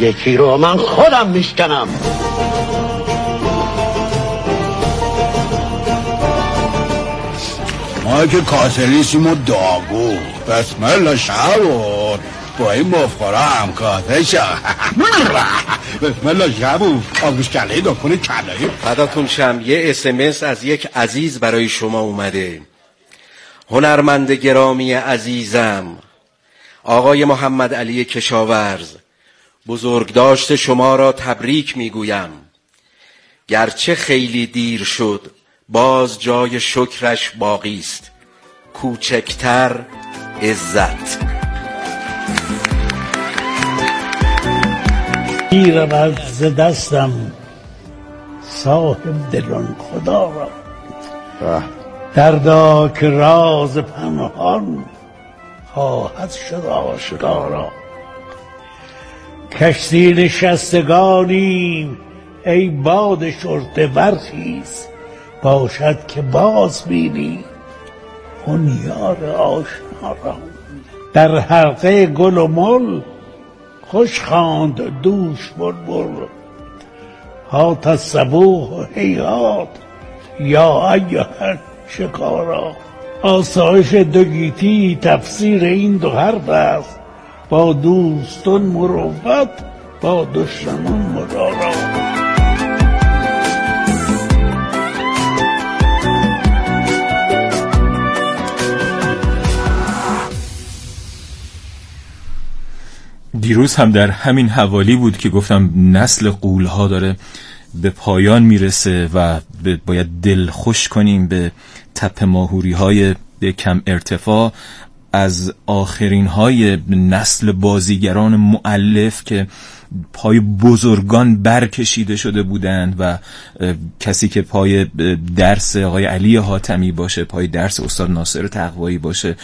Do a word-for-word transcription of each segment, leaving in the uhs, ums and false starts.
یکی رو من خودم میشکنم. ما که کاسلیسیم و داغو بسم الله شبون با این مفخورا هم کاسه شا بسم الله شبون آبگوش کلهی دکنه کلهی فداتون شم. یه اسمس از یک عزیز برای شما اومده. هنرمند گرامی عزیزم آقای محمد علی کشاورز، بزرگداشت شما را تبریک میگویم. گرچه خیلی دیر شد باز جای شکرش باقی است. کوچکتر عزت. گیرم از دستم صاحب دلان خدا را، دردا که راز پنهان خواهد شد آشکارا. کشتی نشستگانیم ای باد شرطه برخیز، باشد که باز بینی اون یار آشنا را. در حلقه گل و مل خوش خواند دوش بلبل، هات الصبوح و هیهات یا ایها شکارا. آسایش دو گیتی تفسیر این دو حرف است، با دوستان مروت با دشمنان مدارا. دیروز هم در همین حوالی بود که گفتم نسل غول‌ها داره به پایان میرسه و باید دل خوش کنیم به تپه ماهوری‌های کم ارتفاع از آخرین های نسل بازیگران مؤلف که پای بزرگان برکشیده شده بودند و کسی که پای درس آقای علی حاتمی باشه، پای درس استاد ناصر تقوایی باشه،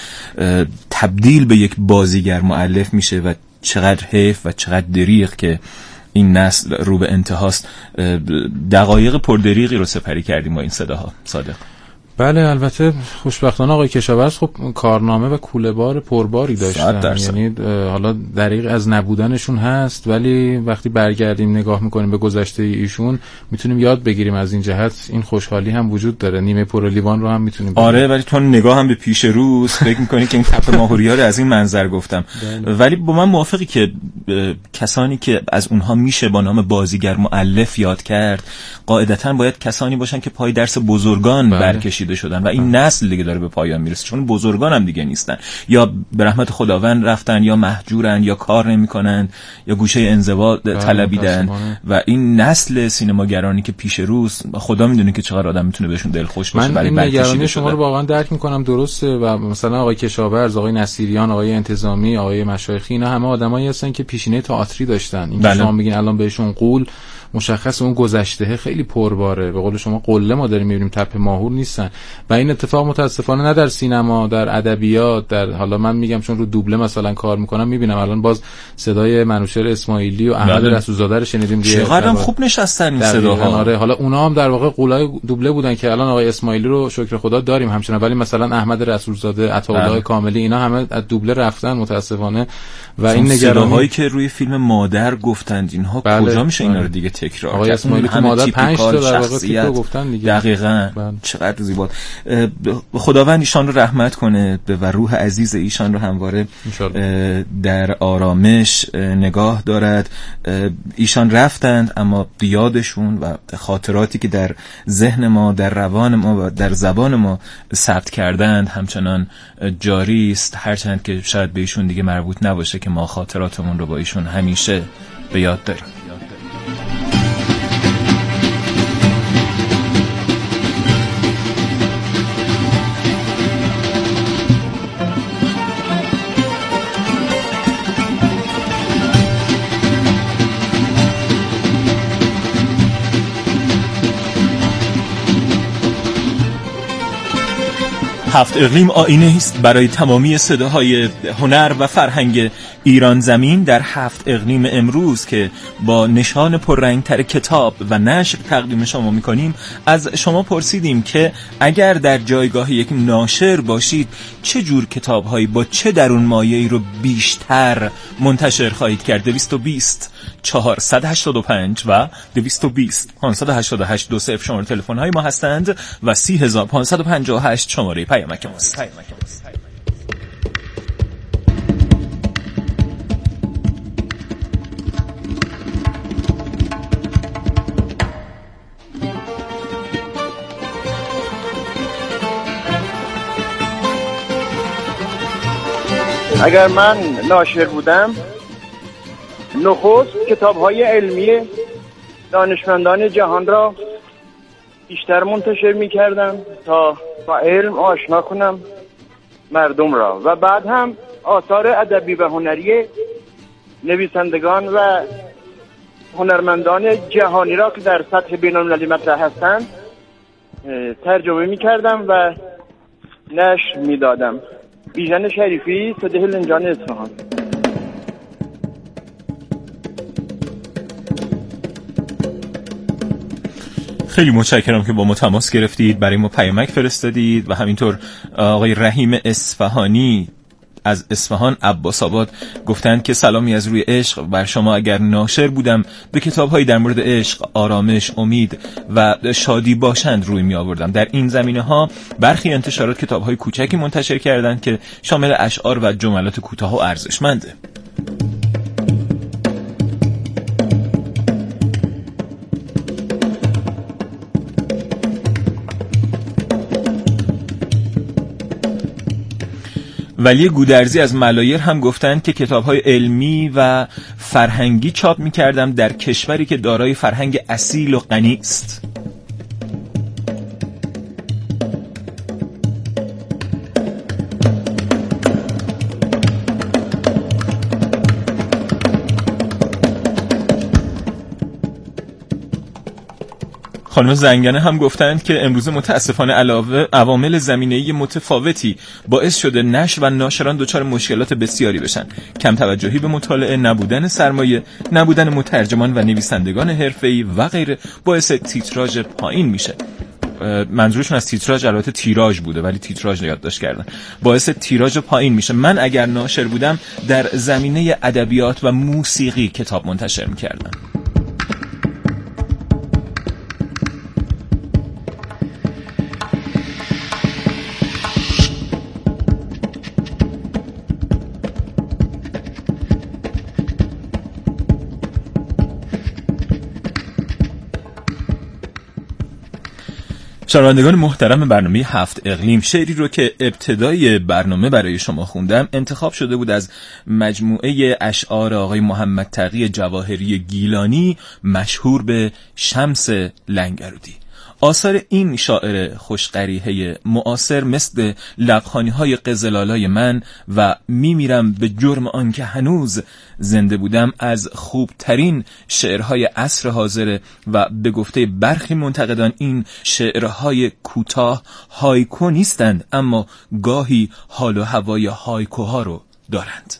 تبدیل به یک بازیگر مؤلف میشه و چقدر حیف و چقدر دریغ که این نسل رو به انتهاست. دقایق پردریغی رو سپری کردیم با این صداها. صادق؟ بله البته خوشبختانه آقای کشاورز خب کارنامه و کوله‌بار پرباری داشتن، یعنی حالا دریغ از نبودنشون هست ولی وقتی برگردیم نگاه میکنیم به گذشته ایشون میتونیم یاد بگیریم از این جهت. این خوشحالی هم وجود داره. نیمه پر لیوان رو هم میتونیم بگیریم. آره ولی تو نگاه هم به پیش روز فکر میکنی که این تپه ماهوری‌ها رو از این منظر گفتم. ولی با من موافقی که کسانی که از اونها میشه با نام بازیگر مؤلف یاد کرد قاعدتاً باید کسانی باشن که پای درس بزرگان برکشیده شدن و این نسل دیگه داره به پایان میرسه، چون بزرگان هم دیگه نیستن، یا به رحمت خداوند رفتن یا مهجورن یا کار نمیکنن یا گوشه انزوا طلبیدن و این نسل سینماگرانی که پیش روز خدا میدونه که چقدر آدم میتونه بهشون دلخوش باشه. من این نگرانی شما رو واقعا درک میکنم، درسته. و مثلا آقای کشاورز، آقای نصیریان، آقای انتظامی، آقای مشایخی، اینا همه آدمایی هستن که پیشینه تئاتری داشتن. این شما میگین الان بهشون غول، مشخص اون گذشته خیلی پرباره. به قول شما قله ما داریم میبینیم، تپه ماهور نیستن. و این اتفاق متاسفانه نه در سینما، در ادبیات، در حالا من میگم چون رو دوبله مثلا کار میکنم میبینم الان باز صدای منوچهر اسماعیلی و احمد رسولزاده رو شنیدیم. چقدرم خوب نشستن این صداها. آره حالا اونا هم در واقع قولای دوبله بودن که الان آقای اسماعیلی رو شکر خدا داریم همچنان، ولی مثلا احمد رسولزاده، عطاالله کاملی، اینا همه از دوبله رفتن متاسفانه. و این نگرانی که روی فیلم مادر گفتند اینها بله. کجا میشه اینا رو دیگه تکرار آقای اسماعیلی تو مادر پنج تا در واقع تیپو گفتن دیگه. دقیقاً بله. چقدر زیبا. خداوند ایشان رو رحمت کنه و روح عزیز ایشان رو همواره در آرامش نگاه دارد. ایشان رفتند اما یادشون و خاطراتی که در ذهن ما، در روان ما و در زبان ما ثبت کردند همچنان جاری است، هرچند که شاید به ایشون دیگه مربوط نباشه که ما خاطراتمون رو با ایشون همیشه به یاد داریم. هفت اقلیم آینه است برای تمامی صداهای هنر و فرهنگ ایران زمین در هفت اقلیم امروز که با نشان پررنگتر کتاب و نشر تقدیم شما میکنیم از شما پرسیدیم که اگر در جایگاه یک ناشر باشید چه جور کتابهایی با چه درون مایه‌ای رو بیشتر منتشر خواهید کرد؟ دویست و بیست چهارصد و هشتاد و پنج و دویست و بیست پانصد و هشتاد و هشت دو صفر شماره تلفن های ما هستند و سی هزار و پانصد و پنجاه و هشت شماره پیامک ماست. اگر من ناشر بودم نخست کتاب‌های علمی دانشمندان جهان را بیشتر منتشر می‌کردم تا با علم آشنا کنم مردم را و بعد هم آثار ادبی و هنری نویسندگان و هنرمندان جهانی را که در سطح بین‌المللی مطرح هستند ترجمه می‌کردم و نشر می‌دادم. بیژن شریفی، صده لنجان اصفهان. خیلی متشکرم که با ما تماس گرفتید، برای ما پیامک فرستادید و همینطور آقای رحیم اصفهانی از اصفهان عباس آباد گفتند که سلامی از روی عشق بر شما. اگر ناشر بودم به کتاب‌هایی در مورد عشق، آرامش، امید و شادی باشند روی می آوردم. در این زمینه‌ها برخی انتشارات کتاب‌های کوچکی منتشر کردند که شامل اشعار و جملات کوتاه و ارزشمنده. ولی گودرزی از ملایر هم گفتند که کتاب‌های علمی و فرهنگی چاپ می‌کردم در کشوری که دارای فرهنگ اصیل و غنی است. خانم زنگنه هم گفتند که امروز متاسفانه علاوه عوامل زمینه‌ای متفاوتی باعث شده نشر و ناشران دچار مشکلات بسیاری بشن. کم توجهی به مطالعه، نبودن سرمایه، نبودن مترجمان و نویسندگان حرفه‌ای و غیره باعث تیتراژ پایین میشه. منظورشون از تیتراژ البته تیراژ بوده ولی تیتراژ یادداشت کردن. باعث تیراژ پایین میشه. من اگر ناشر بودم در زمینه ادبیات و موسیقی کتاب منتشر می‌کردم. شنوندگان محترم برنامه هفت اقلیم، شعری رو که ابتدای برنامه برای شما خوندم انتخاب شده بود از مجموعه اشعار آقای محمد تقی جواهری گیلانی مشهور به شمس لنگرودی. آثار این شاعر خوشقریحه معاصر مثل لبخانی‌های قزل‌آلای من و میمیرم به جرم آن که هنوز زنده بودم از خوبترین شعرهای عصر حاضر و به گفته برخی منتقدان این شعرهای کوتاه هایکو نیستند اما گاهی حال و هوای هایکوها رو دارند.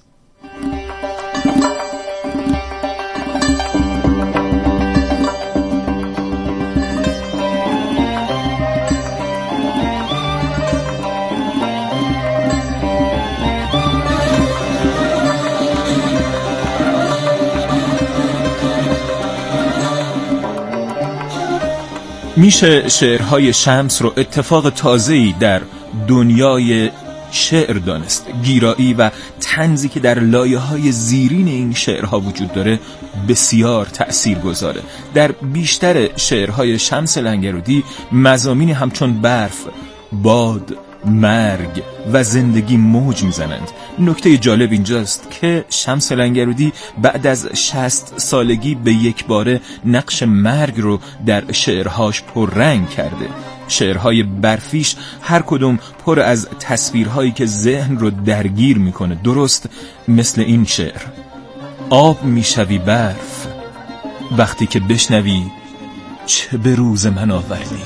میشه شعرهای شمس رو اتفاق تازه‌ای در دنیای شعر دانست. گیرایی و طنزی که در لایه‌های زیرین این شعرها وجود داره بسیار تأثیر گذاره. در بیشتر شعرهای شمس لنگرودی مضامینی همچون برف، باد، مرگ و زندگی موج میزنند. نکته جالب اینجاست که شمس لنگرودی بعد از شصت سالگی به یک باره نقش مرگ رو در شعرهاش پررنگ کرده. شعرهای برفیش هر کدوم پر از تصویرهایی که ذهن رو درگیر میکنه، درست مثل این شعر. آب میشوی برف وقتی که بشنوی چه به روز من آوردی.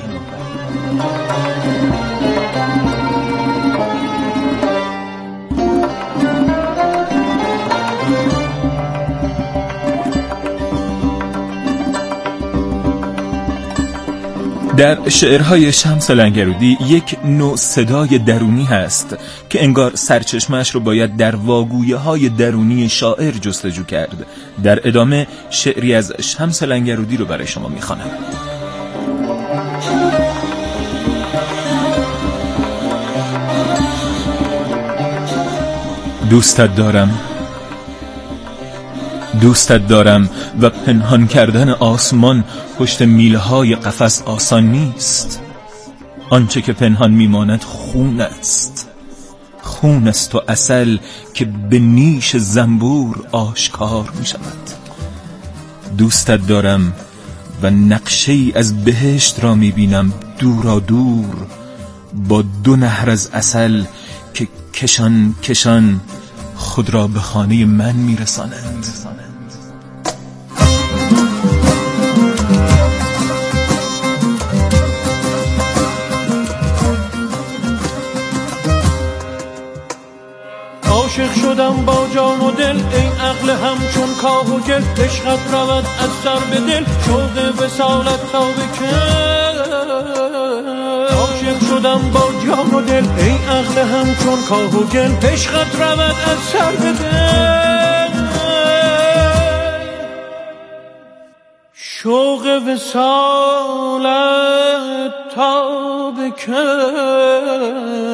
در شعرهای شمس لنگرودی یک نوع صدای درونی هست که انگار سرچشمش رو باید در واگویه های درونی شاعر جستجو کرد. در ادامه شعری از شمس لنگرودی رو برای شما میخوانم. دوستت دارم، دوستت دارم و پنهان کردن آسمان پشت میله های قفس آسان نیست. آنچه که پنهان میماند خون است، خون است و عسل که به نیش زنبور آشکار می شود. دوستت دارم و نقشه‌ای از بهشت را می بینم دورا دور، با دو نهر از عسل که کشان کشان خود را به خانه من می رسانند. عاشق شدم با جان و دل، ای عقل همچون کاه و گل، عشقت رود از سر به دل، شوق وصالت تا به کل. عاشق شدم با جان و دل، ای عقل همچون کاه و گل، عشقت رود از سر به دل، شوق وصالت تا به کل.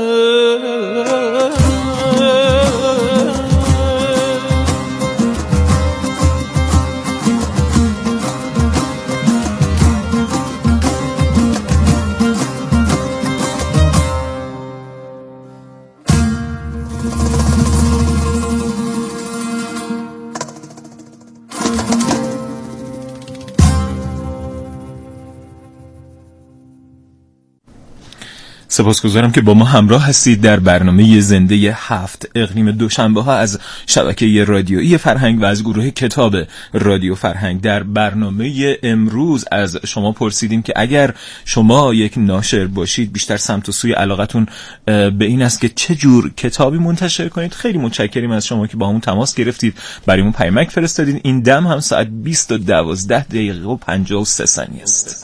سپاسگزارم که با ما همراه هستید در برنامه زنده هفت اقلیم دوشنبه ها از شبکه رادیویی فرهنگ و از گروه کتاب رادیو فرهنگ. در برنامه امروز از شما پرسیدیم که اگر شما یک ناشر باشید بیشتر سمت و سوی علاقتون به این است که چه جور کتابی منتشر کنید. خیلی متشکریم از شما که با همون تماس گرفتید، برامون پیامک فرستادید. این دم هم ساعت بیست و دوازده دقیقه و پنجاه و سه ثانیه است.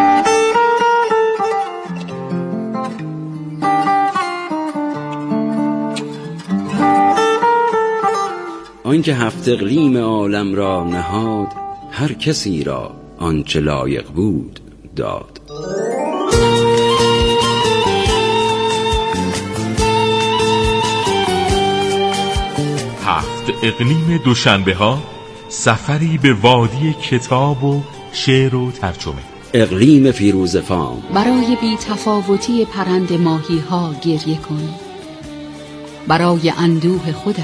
آنکه هفت اقلیم عالم را نهاد، هر کسی را آنچه لایق بود داد. هفت اقلیم دوشنبه ها، سفری به وادی کتاب و شعر و ترجمه. اقلیم فیروزفام، برای بی تفاوتی پرند ماهی ها گریه کن، برای اندوه خودت،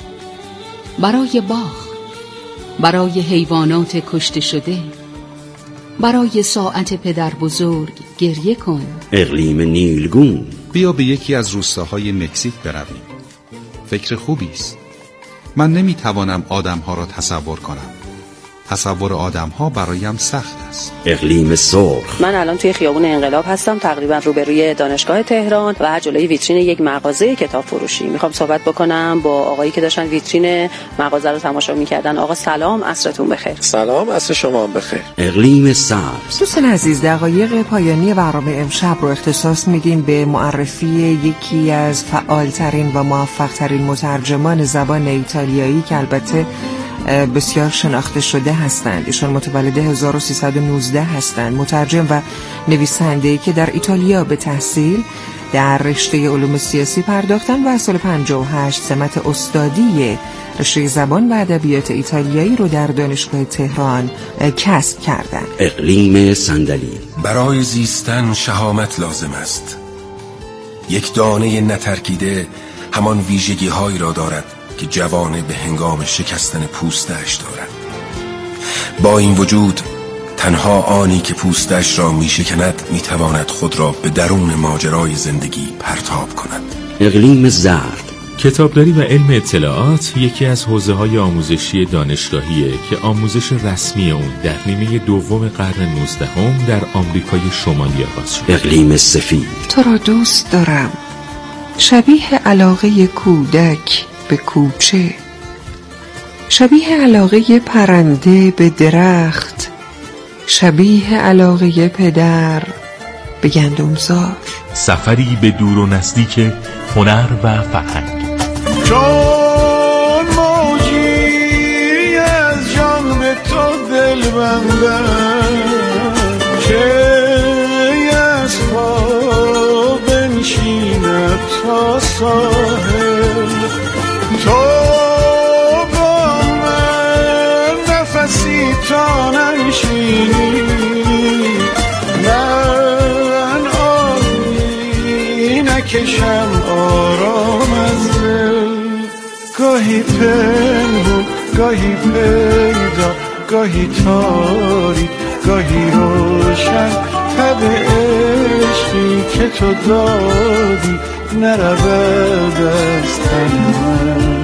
برای باغ، برای حیوانات کشته شده، برای ساعت پدر بزرگ گریه کن. اقلیم نیلگون، بیا به یکی از روستاهای مکزیک برویم. فکر خوبی است. من نمیتوانم آدمها را تصور کنم. تصور آدمها برایم سخت است. اقلیم سرخ، من الان توی خیابون انقلاب هستم، تقریبا روبروی دانشگاه تهران و جلوی ویترین یک مغازه کتاب فروشی. میخوام صحبت بکنم با آقایی که داشتن ویترین مغازه رو تماشا میکردن. آقا سلام، عصرتون بخیر. سلام، عصر شما هم بخیر. اقلیم سبز، دوستان عزیز، دقایق پایانی برنامه امشب رو اختصاص میدیم به معرفی یکی از فعالترین و موفقترین مترجمان زبان ایتالیایی که البته بسیار شناخته شده هستند. ایشان متولد هزار و سیصد و نوزده هستند. مترجم و نویسنده‌ای که در ایتالیا به تحصیل در رشته علوم سیاسی پرداختند و از سال پنجاه و هشت سمت استادی رشته زبان و ادبیات ایتالیایی رو در دانشگاه تهران کسب کردند. اقلیم صندلی، برای زیستن شهامت لازم است. یک دانه نترکیده همان ویژگی هایی را دارد که جوانه به هنگام شکستن پوستش دارد. با این وجود تنها آنی که پوستش را می شکند می تواند خود را به درون ماجرای زندگی پرتاب کند. اقلیم زرد، کتابداری و علم اطلاعات یکی از حوزه‌های آموزشی دانشگاهیه که آموزش رسمی اون در نیمه دوم قرن نوزدهم در آمریکای شمالی آغاز شد. اقلیم سفید، تو را دوست دارم، شبیه علاقه کودک به کوچه، شبیه علاقه پرنده به درخت، شبیه علاقه پدر به گندمزار. سفری به دور و نزدیک هنر و فرهنگ. چون موجی از جان به تو دل بندم که از پا بنشیند تا ساحل، تو با من نفسی تا ننشینی، من آبی نکشم آرام از دل، گاهی پنهون گاهی پیدا، گاهی تاریک گاهی روشن، تب عشقی که تو دادی نرود از تن من.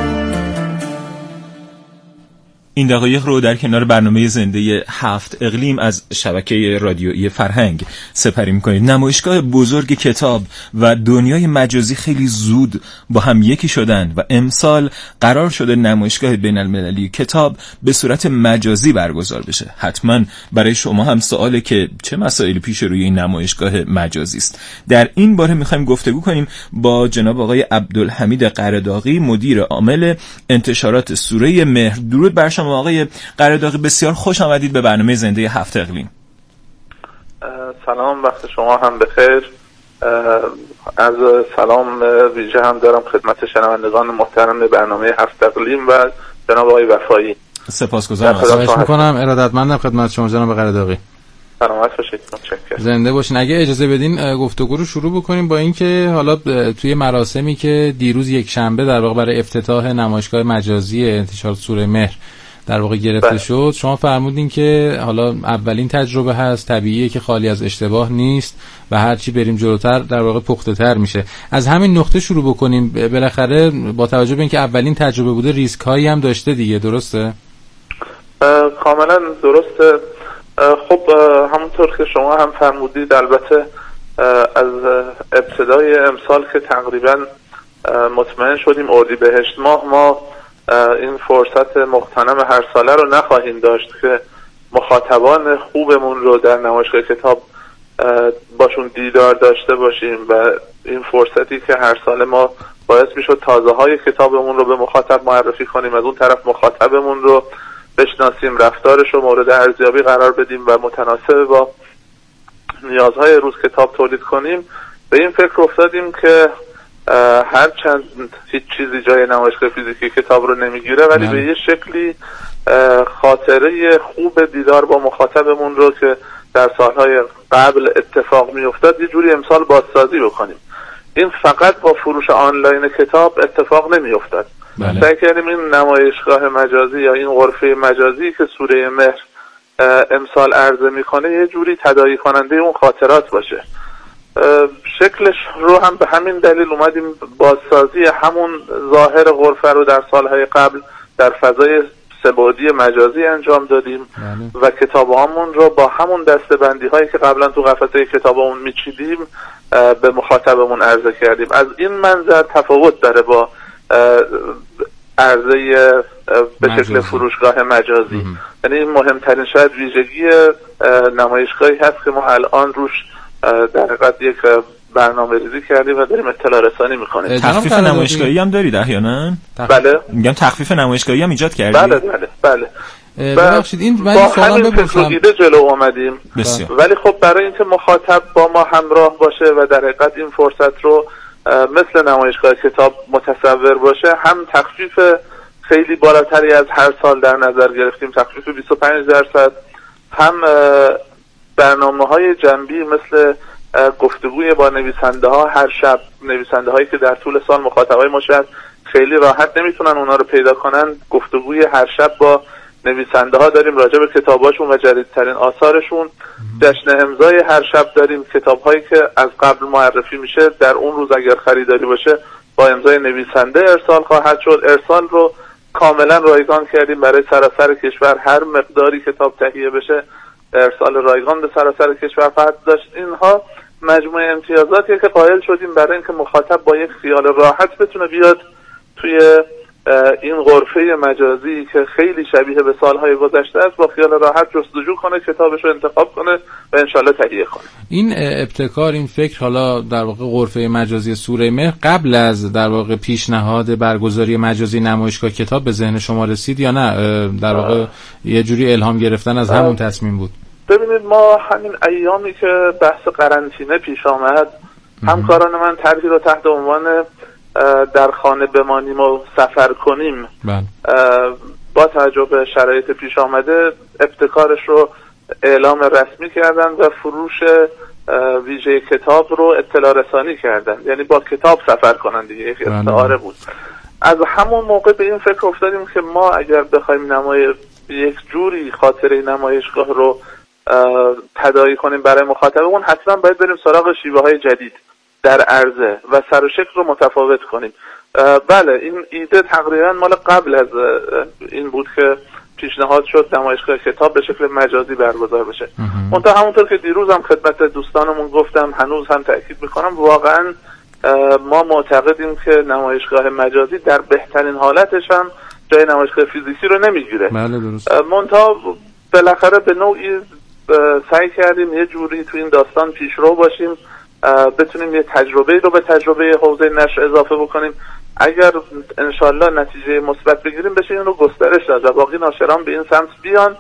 این دقایق رو در کنار برنامه زنده هفت اقلیم از شبکه رادیویی فرهنگ سپری می‌کنید. نمایشگاه بزرگ کتاب و دنیای مجازی خیلی زود با هم یکی شدن و امسال قرار شده نمایشگاه بین‌المللی کتاب به صورت مجازی برگزار بشه. حتما برای شما هم سواله که چه مسائلی پیش روی این نمایشگاه مجازی است. در این باره می‌خوایم گفتگو کنیم با جناب آقای عبدالحمید قرداغی، مدیر عامل انتشارات سوره مهر. درود بر شما آقای قرداغی، بسیار خوش آمدید به برنامه زنده هفت اقلیم. سلام، وقت شما هم بخیر. از سلام ویژه هم دارم خدمت شنوندگان محترم برنامه هفت اقلیم و جناب آقای وفایی. سپاسگزارم. خواهش می‌کنم. ارادتمندم خدمت شما جناب قرداغی. سلامت باشید. متشکرم. زنده باشین. اگه اجازه بدین گفتگو رو شروع بکنیم با اینکه حالا توی مراسمی که دیروز یک شنبه در واقع برای افتتاح نمایشگاه مجازی انتشارات سوره مهر در واقع گرفته بله. شد، شما فرمودین که حالا اولین تجربه هست، طبیعیه که خالی از اشتباه نیست و هرچی بریم جلوتر در واقع پخته تر میشه. از همین نقطه شروع بکنیم. بالاخره با توجه به اینکه اولین تجربه بوده ریسک هایی هم داشته دیگه، درسته؟ کاملا درسته. خب همونطور که شما هم فرمودید، البته از ابتدای امسال که تقریبا مطمئن شدیم اردیبهشت ماه ما این فرصت مغتنم هر ساله رو نخواهیم داشت که مخاطبان خوبمون رو در نمایشگاه کتاب باشون دیدار داشته باشیم و این فرصتی که هر ساله ما باعث میشد تازه های کتابمون رو به مخاطب معرفی کنیم، از اون طرف مخاطبمون رو بشناسیم، رفتارش رو مورد ارزیابی قرار بدیم و متناسب با نیازهای روز کتاب تولید کنیم، به این فکر افتادیم که هرچند هیچ چیزی جای نمایشگاه فیزیکی کتاب رو نمیگیره، ولی به یه شکلی خاطره خوب دیدار با مخاطبمون رو که در سالهای قبل اتفاق میافتاد یه جوری امسال بازسازی بکنیم. این فقط با فروش آنلاین کتاب اتفاق نمیافتاد. سعی کردیم این نمایشگاه مجازی یا این غرفه مجازی که سوره مهر امسال عرضه میکنه یه جوری تداعی کننده اون خاطرات باشه. شکلش رو هم به همین دلیل اومدیم بازسازی همون ظاهر غرفه رو در سالهای قبل در فضای سه‌بعدی مجازی انجام دادیم بله. و کتابامون رو با همون دسته‌بندی هایی که قبلا تو قفسه کتابامون میچیدیم به مخاطبمون عرضه کردیم. از این منظر تفاوت داره با عرضه به شکل فروشگاه مجازی. یعنی این مهمترین شاید ویژگی نمایشگاهی هست که ما الان روش در حقیقت یک برنامه ریزی کردیم و داریم اطلاع رسانی میکنیم. تخفیف نمایشگاهی هم دارید احیانا؟ بله. میگم تخفیف نمایشگاهی هم ایجاد کردید؟ بله بله بله. ببخشید این با همین فکر جلو اومدیم. بسیار. ولی خب برای اینکه مخاطب با ما همراه باشه و در حقیقت این فرصت رو مثل نمایشگاه کتاب متصور باشه، هم تخفیف خیلی بالاتری از هر سال در نظر گرفتیم، تخفیف بیست و پنج درصد، هم برنامه‌های جنبی مثل گفتگوی با نویسنده ها هر شب، نویسنده هایی که در طول سال مخاطبای ما شاید خیلی راحت نمیتونن اونا رو پیدا کنن، گفتگوی هر شب با نویسنده ها داریم راجع به کتاباشون و جدیدترین آثارشون. جشن امضای هر شب داریم، کتاب هایی که از قبل معرفی میشه در اون روز اگر خریداری باشه با امضای نویسنده ارسال خواهد شد. ارسال رو کاملا رایگان کردیم برای سراسر کشور، هر مقداری کتاب تهیه بشه ارسال رایگان به سراسر کشور خواهد داشت. اینها مجموعه امتیازاتیه که قائل شدیم برای اینکه مخاطب با یک خیال راحت بتونه بیاد توی این غرفه مجازی که خیلی شبیه به سالهای گذشته است با خیال راحت جستجو کنه، کتابش رو انتخاب کنه و انشالله تهیه کنه. این ابتکار، این فکر، حالا در واقع غرفه مجازی سوره مهر قبل از در واقع پیشنهاد برگزاری مجازی نمایشگاه کتاب به ذهن شما رسید یا نه در واقع یه جوری الهام گرفتن از همون تصمیم بود؟ ببینید ما همین ایامی که بحث قرنطینه پیش آمد همکاران من طرحی رو تحت عنوان در خانه بمانیم و سفر کنیم بله. با توجه به شرایط پیش آمده ابتکارش رو اعلام رسمی کردن و فروش ویژه کتاب رو اطلاع رسانی کردن، یعنی با کتاب سفر کنن دیگه، یک استعاره بود. از همون موقع به این فکر افتادیم که ما اگر بخوایم نمای یک جوری خاطره نمایشگاه رو تداعی کنیم برای مخاطبمون، حتما باید بریم سراغ شیوه های جدید در عرضه و سر و شکل رو متفاوت کنیم. بله این ایده تقریبا مال قبل از این بود که پیشنهاد شد نمایشگاه کتاب به شکل مجازی برگزار بشه. منتها همونطور که دیروز هم خدمت دوستانمون گفتم، هنوز هم تأکید میکنم، واقعا ما معتقدیم که نمایشگاه مجازی در بهترین حالتش هم جای نمایشگاه فیزیکی رو نمیگیره. بله درست. منتها بالاخره به نوعی سعی کردیم یه جوری تو این داستان پیشرو باشیم، بتونیم یه تجربه رو به تجربه حوزه نشر اضافه بکنیم. اگر انشالله نتیجه مثبت بگیریم بشه این رو گسترش داد و باقی ناشران به این سمت بیان،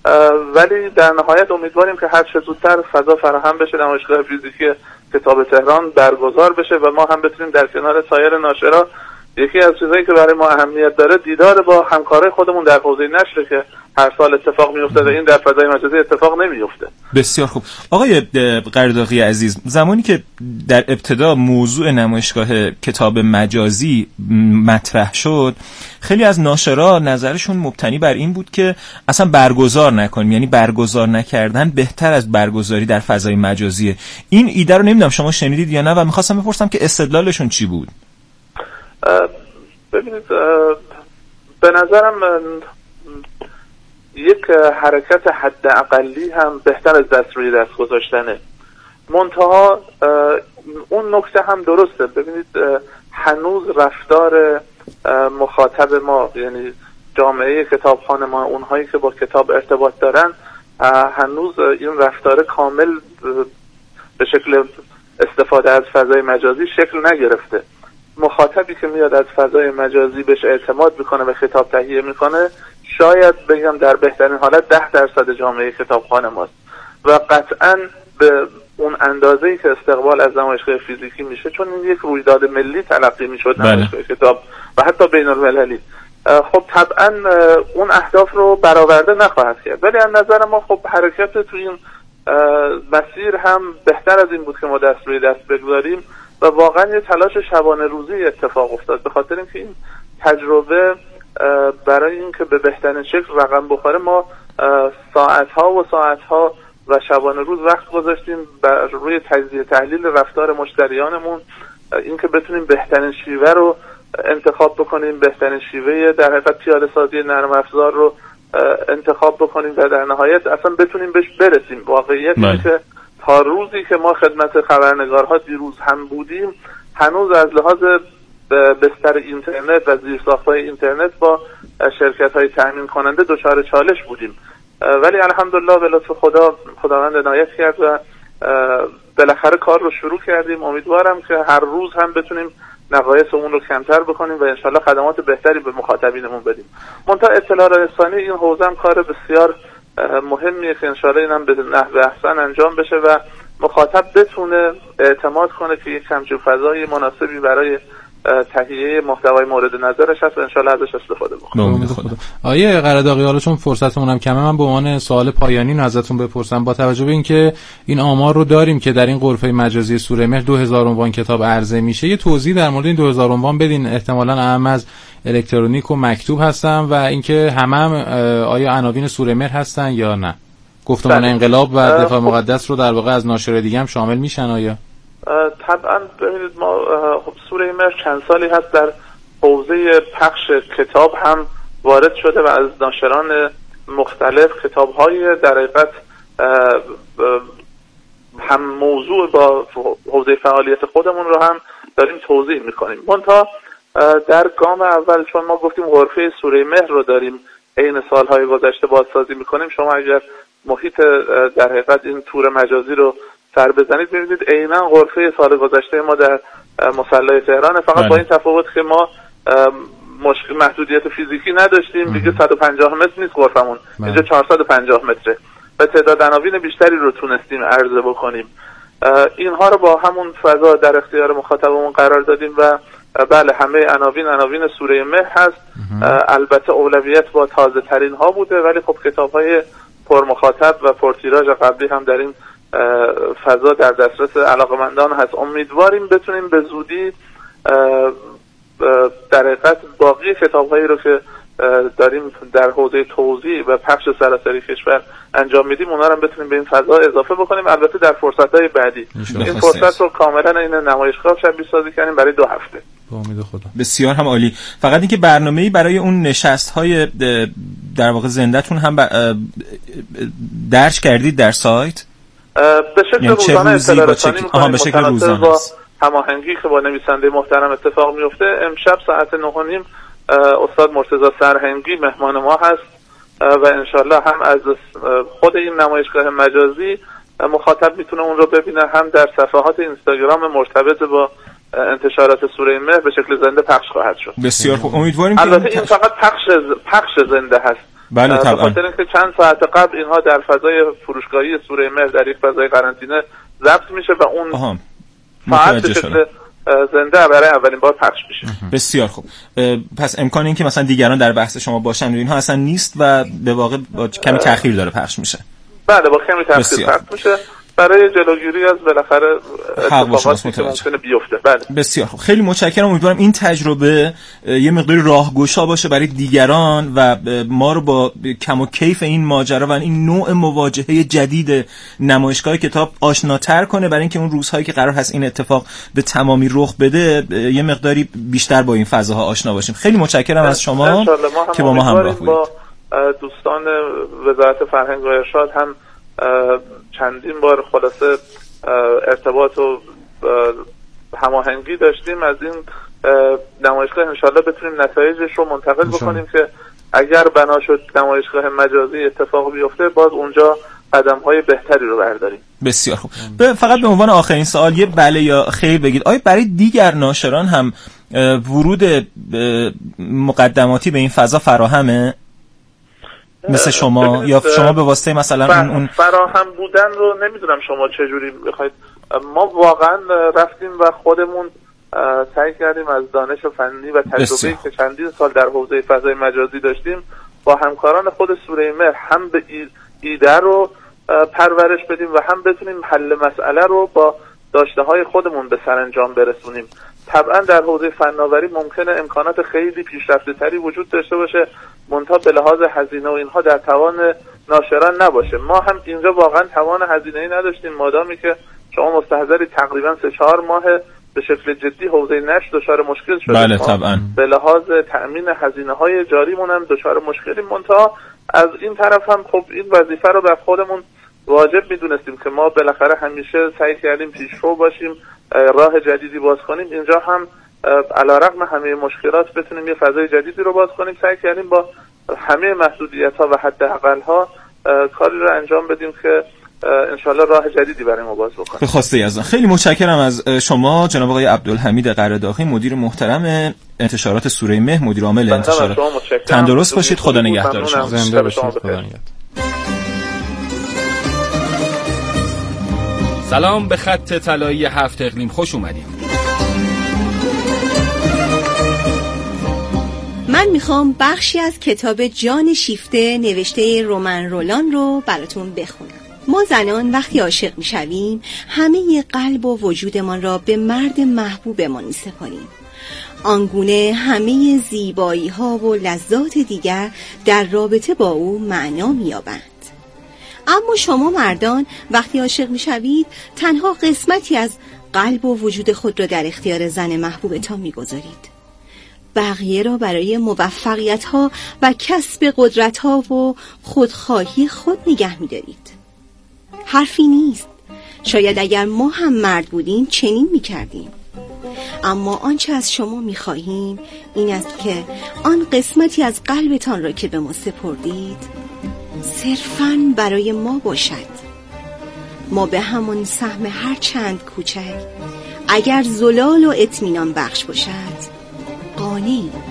ولی در نهایت امیدواریم که هر چه زودتر فضا فراهم بشه نمایشگاه فیزیکی کتاب تهران برگزار بشه و ما هم بتونیم در کنار سایر ناشرا، یکی از چیزایی که برای ما اهمیت داره دیدار با همکارای خودمون در حوزه نشر که هر سال اتفاق میفته و این در فضای مجازی اتفاق نمیفته. بسیار خوب. آقای قرداغی عزیز، زمانی که در ابتدا موضوع نمایشگاه کتاب مجازی مطرح شد، خیلی از ناشرا نظرشون مبتنی بر این بود که اصلا برگزار نکنیم، یعنی برگزار نکردن بهتر از برگزاری در فضای مجازیه. این ایده رو نمیدونم شما شنیدید یا نه و میخواستم بپرسم که استدلالشون چی بود؟ ببینید به نظرم یک حرکت حداقلی هم بهتر از دست روی دست گذاشتنه. منتها اون نکته هم درسته. ببینید هنوز رفتار مخاطب ما، یعنی جامعه کتابخوان ما، اونهایی که با کتاب ارتباط دارن، هنوز این رفتار کامل به شکل استفاده از فضای مجازی شکل نگرفته. مخاطبی که میاد از فضای مجازی بهش اعتماد میکنه و کتاب تهیه میکنه، شاید بگم در بهترین حالت ده درصد جامعه کتابخوان ماست و قطعاً به اون اندازه‌ای که استقبال از نمایشگاه فیزیکی میشه، چون این یک رویداد ملی تلقی میشد نمایشگاه کتاب و حتی بین المللی، خب طبعاً اون اهداف رو برآورده نخواهد کرد. ولی از نظر ما خب حرکت تو این مسیر هم بهتر از این بود که ما دست روی دست بگذاریم و واقعا یه تلاش شبانه روزی اتفاق افتاد، به خاطر اینکه این تجربه برای اینکه به بهترین شکل رقم بخوره ما ساعتها و ساعتها و شبانه روز وقت گذاشتیم بر روی تجزیه تحلیل رفتار مشتریانمون، اینکه بتونیم بهترین شیوه رو انتخاب بکنیم، بهترین شیوه در حقیقت پیاده سازی نرم افزار رو انتخاب بکنیم و در نهایت اصلا بتونیم بهش برسیم. واقعیت اینه که تا روزی که ما خدمت خبرنگارها دیروز هم بودیم، هنوز از لحاظ بستر اینترنت و زیرساخت‌های اینترنت با شرکت‌های تامین کننده دچار چالش بودیم، ولی الحمدلله به لطف خدا خداوند عنایت کرد و بالاخره کار رو شروع کردیم. امیدوارم که هر روز هم بتونیم نقایص اون رو کمتر بکنیم و انشالله خدمات بهتری به مخاطبینمون بدیم. منتها اطلاع رسانی این حوزه هم کار بسیار مهمیه که انشالله اینم به نحو احسن انجام بشه و مخاطب بتونه اعتماد کنه که یک همچین فضای مناسبی برای تهیه محتوای مورد نظرش هست و انشالله ازش استفاده بکنه. آیه قرداغی، حالا چون فرصتمون هم کمه، من به عنوان سوال پایانی ازتون بپرسم، با توجه به اینکه این آمار رو داریم که در این غرفه مجازی سوره مهر دو هزار عنوان کتاب عرضه میشه، یه توضیح در مورد این دو هزار عنوان بدین. احتمالاً اهم از الکترونیک و مکتوب هستن و اینکه همه هم آیا عناوین سوره مهر هستن یا نه؟ گفتمان انقلاب و دفاع مقدس رو در واقع از ناشر دیگه هم شامل میشن آیا؟ طبعا ببینید ما سوره مهر چند سالی هست در حوزه پخش کتاب هم وارد شده و از ناشران مختلف کتاب‌های در حقیقت هم موضوع با حوزه فعالیت خودمون رو هم داریم توضیح میکنیم. منتها در گام اول چون ما گفتیم غرفه سوره مهر رو داریم عین سالهای گذشته بازسازی میکنیم، شما اگر محیط در حقیقت این تور مجازی رو سر بزنید می‌بینید عیناً غرفه سال گذشته ما در مصلی تهران، فقط بله. با این تفاوت که ما مشکل محدودیت فیزیکی نداشتیم، دیگه صد و پنجاه متر نیست غرفمون، اینجا چهارصد و پنجاه متره و تعداد عناوین بیشتری رو تونستیم عرضه بکنیم. اینها رو با همون فضا در اختیار مخاطبمون قرار دادیم و بله همه عناوین عناوین سوره مهر هست. البته اولویت با تازه ترین ها بوده، ولی خب کتاب های پر مخاطب و پر تیراژ قبلی هم در این فضا در دسترس علاقمندان هست. امیدواریم بتونیم به زودی در حقیقت باقی کتاب‌هایی رو که داریم در حوزه توزیع و پخش سراسری کشور انجام میدیم اونا رو بتونیم به این فضا اضافه بکنیم، البته در فرصت‌های بعدی. این فرصت رو کاملا این نمایشگاه شبیه سازی کردیم برای دو هفته. با امید خدا. بسیار هم عالی. فقط اینکه برنامه‌ای برای اون نشست‌های در واقع زنده‌تون هم درج کردید در سایت؟ به شکل روزانه اطلاع رسانی می‌کنیم، به شکل روزانه هماهنگی که با نویسنده محترم اتفاق میفته. امشب ساعت نه و نیم استاد مرتضی سرهنگی مهمان ما هست و انشالله هم از خود این نمایشگاه مجازی مخاطب میتونه اون رو ببینه، هم در صفحات اینستاگرام مرتبط با انتشارات سوره مهر به شکل زنده پخش خواهد شد. بسیار خوب. امیدواریم البته این فقط پخش پخش زنده هست. بله طبعا. به خاطر اینکه چند ساعت قبل اینها در فضای فروشگاهی سوره مهر در یک فضای قرنطینه ضبط میشه و اون آها. فقط به شکل زنده برای اولین بار پخش میشه. بسیار خوب. پس امکان این که مثلا دیگران در بحث شما باشن و اینها اصلا نیست و به واقع با کمی تأخیر داره پخش میشه. بله با کمی تأخیر پخش میشه برای جلوگیری از بالاخره اتفاقاتی که ممکنه بیفته. بله. بسیار خوب. خیلی متشکرم. امیدوارم این تجربه یه مقدار راهگشا باشه برای دیگران و ما رو با کم و کیف این ماجرا و این نوع مواجهه جدید نمایشگاه کتاب آشناتر کنه، برای اینکه اون روزهایی که قرار هست این اتفاق به تمامی رخ بده یه مقداری بیشتر با این فضاها آشنا باشیم. خیلی متشکرم از شما که با ما همراه بودید. با دوستان وزارت فرهنگ و ارشاد هم چندین بار خلاصه ارتباط و هماهنگی داشتیم. از این نمایشگاه انشالله بتونیم نتایجش رو منتقل بکنیم که اگر بنا شد نمایشگاه مجازی اتفاق بیفته باز اونجا قدم‌های بهتری رو برداریم. بسیار خوب. فقط به عنوان آخرین سوال یه بله یا خیر بگید، آیا برای دیگر ناشران هم ورود مقدماتی به این فضا فراهمه؟ مثل شما یا شما به واسطه مثلا فر... اون فراهم بودن رو نمیدونم شما چجوری بخواید. ما واقعا رفتیم و خودمون سعی کردیم از دانش فنی و تجربه‌ای که چندین سال در حوزه فضای مجازی داشتیم با همکاران خود سوره مهر هم به ایده رو پرورش بدیم و هم بتونیم حل مسئله رو با داشته‌های خودمون به سرانجام برسونیم. طبعا در حوزه فناوری ممکنه امکانات خیلی پیشرفته‌تری وجود داشته باشه، منتها به لحاظ هزینه و اینها در توان ناشران نباشه. ما هم اینجا واقعا توان هزینه‌ای نداشتیم، مادامی که شما مستحضری تقریبا سه چهار ماه به شکل جدی حوزه نشر دچار مشکل شده. بله طبعا. به لحاظ تأمین هزینه‌های جاریمون هم دچار مشکلی، منتها از این طرف هم خب این وظیفه رو بر خودمون واجب میدونستیم که ما بالاخره همیشه سعی کردیم پیشرو باشیم، راه جدیدی باز کنیم. اینجا هم علیرغم همه مشکلات بتونیم یه فضای جدیدی رو باز کنیم. سعی کردیم با همه محدودیت‌ها و حداقل‌ها کاری رو انجام بدیم که انشالله راه جدیدی برای ما باز بکنیم. به خواسته یزدان. خیلی متشکرم از شما جناب آقای عبدالحمید قره‌داغی، مدیر محترم انتشارات سوره مهر، مدیر عامل انتشارات. تندرست باشید. خدا نگهدار شما. زنده باشید. خدا نگهدار. سلام به خط طلایی هفت اقلیم، خوش اومدید. من میخوام بخشی از کتاب جان شیفته نوشته رومن رولان رو براتون بخونم. ما زنان وقتی عاشق میشویم همه قلب و وجودمان را به مرد محبوبمان میسپاریم. آنگونه همه زیبایی ها و لذات دیگر در رابطه با او معنا مییابند. اما شما مردان وقتی عاشق میشوید تنها قسمتی از قلب و وجود خود را در اختیار زن محبوبتان میگذارید. بقیه را برای موفقیت ها و کسب قدرت ها و خودخواهی خود نگه میدارید. حرفی نیست. شاید اگر ما هم مرد بودیم چنین میکردیم. اما آنچه از شما می‌خواهیم این است که آن قسمتی از قلبتان را که به ما سپردید صرفاً برای ما باشد. ما به همان سهم هر چند کوچک اگر زلال و اطمینان بخش باشد قانعیم.